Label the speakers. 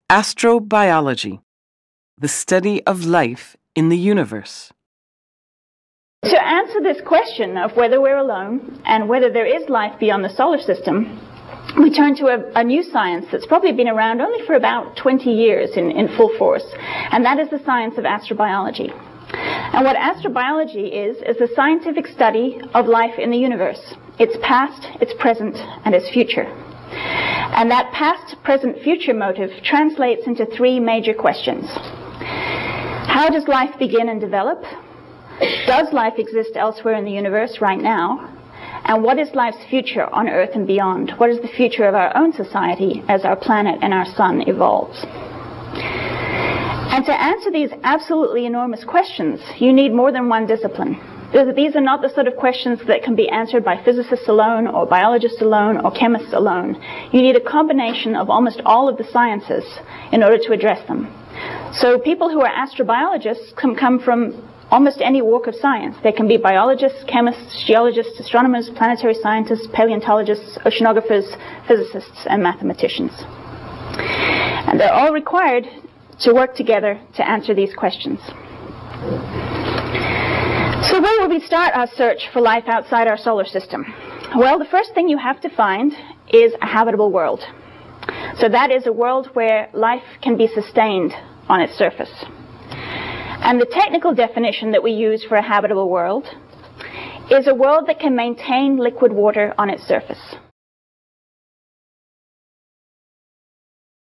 Speaker 1: Astrobiology, the study of life in the universe.
Speaker 2: To answer this question of whether we're alone and whether there is life beyond the solar system, we turn to a new science that's probably been around only for about 20 years in full force, and that is the science of astrobiology. And what astrobiology is the scientific study of life in the universe, its past, its present, and its future. And that past, present, future motive translates into three major questions. How does life begin and develop? Does life exist elsewhere in the universe right now? And what is life's future on Earth and beyond? What is the future of our own society as our planet and our sun evolves? And to answer these absolutely enormous questions, you need more than one discipline. These are not the sort of questions that can be answered by physicists alone, or biologists alone, or chemists alone. You need a combination of almost all of the sciences in order to address them. So people who are astrobiologists can come from almost any walk of science. They can be biologists, chemists, geologists, astronomers, planetary scientists, paleontologists, oceanographers, physicists, and mathematicians. And they're all required to work together to answer these questions. So where will we start our search for life outside our solar system? Well, the first thing you have to find is a habitable world. So that is a world where life can be sustained on its surface. And the technical definition that we use for a habitable world is a world that can maintain liquid water on its surface.